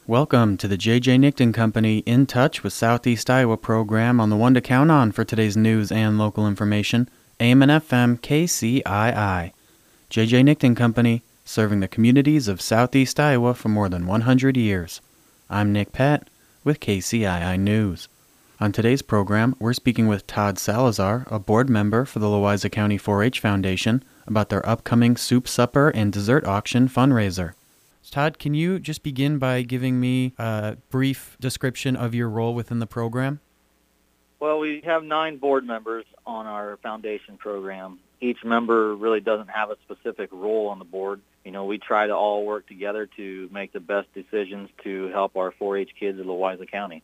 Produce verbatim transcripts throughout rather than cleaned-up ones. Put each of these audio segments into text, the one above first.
Welcome to the J J. Nickton Company In Touch with Southeast Iowa program on the one to count on for today's news and local information, A M and F M K C I I. J J. Nickton Company, serving the communities of Southeast Iowa for more than one hundred years. I'm Nick Pett with K C I I News. On today's program, we're speaking with Todd Salazar, a board member for the Louisa County four H Foundation, about their upcoming soup supper and dessert auction fundraiser. Todd, can you just begin by giving me a brief description of your role within the program? Well, we have nine board members on our foundation program. Each member really doesn't have a specific role on the board. You know, we try to all work together to make the best decisions to help our four H kids in Louisa County.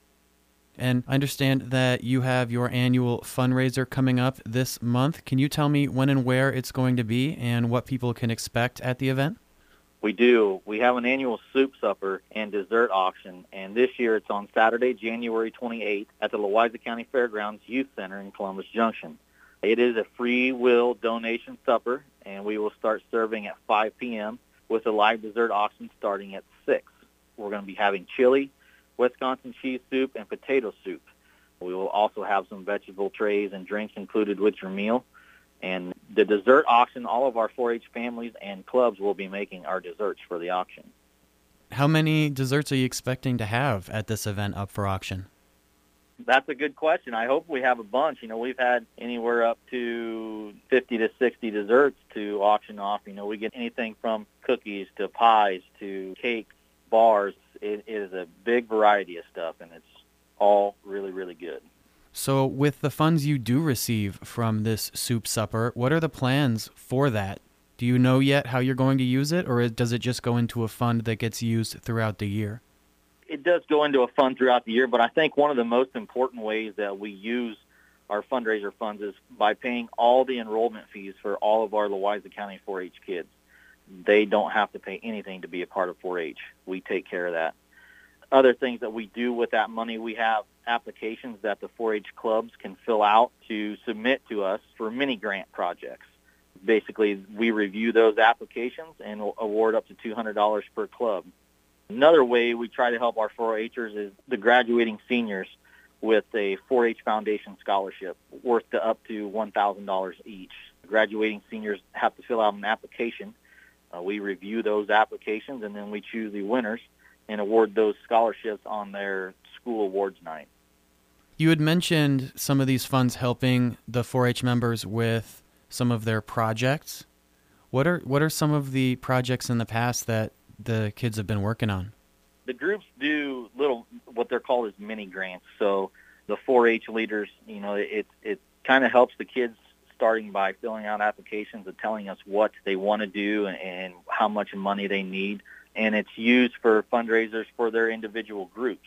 And I understand that you have your annual fundraiser coming up this month. Can you tell me when and where it's going to be and what people can expect at the event? We do. We have an annual soup supper and dessert auction, and this year it's on Saturday, January twenty-eighth at the Louisa County Fairgrounds Youth Center in Columbus Junction. It is a free will donation supper, and we will start serving at five p.m. with a live dessert auction starting at six. We're going to be having chili, Wisconsin cheese soup, and potato soup. We will also have some vegetable trays and drinks included with your meal. And the dessert auction, all of our four H families and clubs will be making our desserts for the auction. How many desserts are you expecting to have at this event up for auction? That's a good question. I hope we have a bunch. You know, we've had anywhere up to fifty to sixty desserts to auction off. You know, we get anything from cookies to pies to cakes, bars. It is a big variety of stuff, and it's all really, really good. So with the funds you do receive from this soup supper, what are the plans for that? Do you know yet how you're going to use it, or does it just go into a fund that gets used throughout the year? It does go into a fund throughout the year, but I think one of the most important ways that we use our fundraiser funds is by paying all the enrollment fees for all of our Louisa County four H kids. They don't have to pay anything to be a part of four H. We take care of that. Other things that we do with that money, we have applications that the four H clubs can fill out to submit to us for mini grant projects. Basically, we review those applications and we'll award up to two hundred dollars per club. Another way we try to help our four Hers is the graduating seniors with a four H Foundation scholarship worth to up to one thousand dollars each. Graduating seniors have to fill out an application. Uh, we review those applications, and then we choose the winners and award those scholarships on their school awards night. You had mentioned some of these funds helping the four H members with some of their projects. What are what are some of the projects in the past that the kids have been working on? The groups do little, what they're called is mini grants. So the four H leaders, you know, it it kind of helps the kids starting by filling out applications and telling us what they want to do and, and how much money they need. And it's used for fundraisers for their individual groups.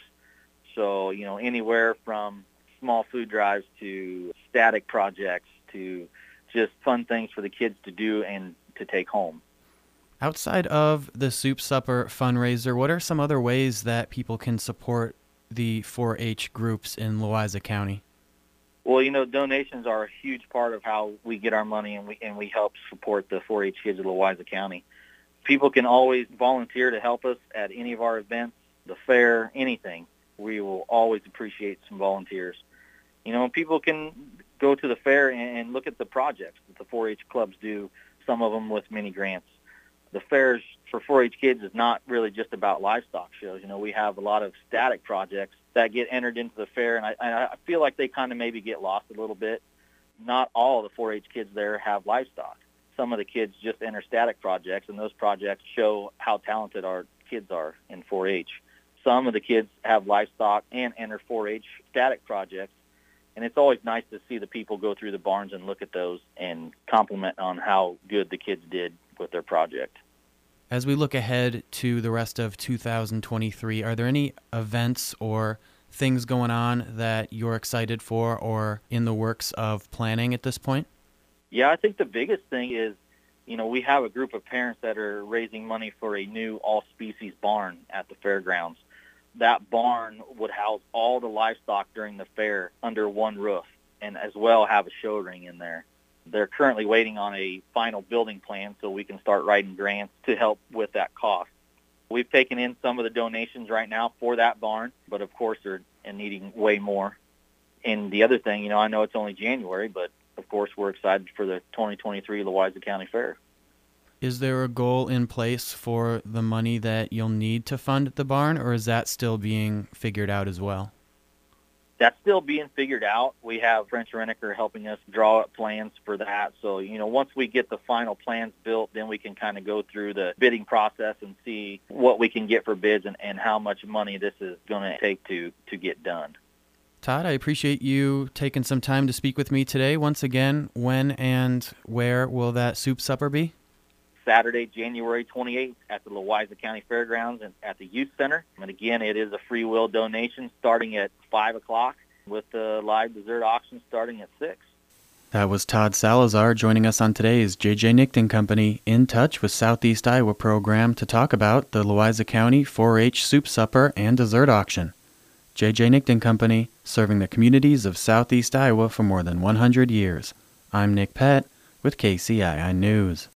So, you know, anywhere from small food drives to static projects to just fun things for the kids to do and to take home. Outside of the Soup Supper fundraiser, what are some other ways that people can support the four H groups in Louisa County? Well, you know, donations are a huge part of how we get our money, and we and we help support the four H kids of Louisa County. People can always volunteer to help us at any of our events, the fair, anything. We will always appreciate some volunteers. You know, people can go to the fair and look at the projects that the four H clubs do, some of them with mini grants. The fairs for four H kids is not really just about livestock shows. You know, we have a lot of static projects that get entered into the fair, and I, and I feel like they kind of maybe get lost a little bit. Not all the four H kids there have livestock. Some of the kids just enter static projects, and those projects show how talented our kids are in four H. Some of the kids have livestock and enter four H static projects, and it's always nice to see the people go through the barns and look at those and compliment on how good the kids did with their project. As we look ahead to the rest of two thousand twenty-three, are there any events or things going on that you're excited for or in the works of planning at this point? Yeah, I think the biggest thing is, you know, we have a group of parents that are raising money for a new all-species barn at the fairgrounds. That barn would house all the livestock during the fair under one roof and as well have a show ring in there. They're currently waiting on a final building plan so we can start writing grants to help with that cost. We've taken in some of the donations right now for that barn, but of course they're needing way more. And the other thing, you know, I know it's only January, but of course we're excited for the twenty twenty-three Louisa County Fair. Is there a goal in place for the money that you'll need to fund the barn, or is that still being figured out as well? That's still being figured out. We have French Reniker helping us draw up plans for that. So, you know, once we get the final plans built, then we can kind of go through the bidding process and see what we can get for bids and, and how much money this is going to take to, to get done. Todd, I appreciate you taking some time to speak with me today. Once again, when and where will that soup supper be? Saturday, January twenty-eighth at the Louisa County Fairgrounds and at the Youth Center. And again, it is a free will donation starting at five o'clock with the live dessert auction starting at six. That was Todd Salazar joining us on today's J J Nickton Company In Touch with Southeast Iowa program to talk about the Louisa County four H Soup Supper and Dessert Auction. J J Nickton Company, serving the communities of Southeast Iowa for more than one hundred years. I'm Nick Pett with K C I I News.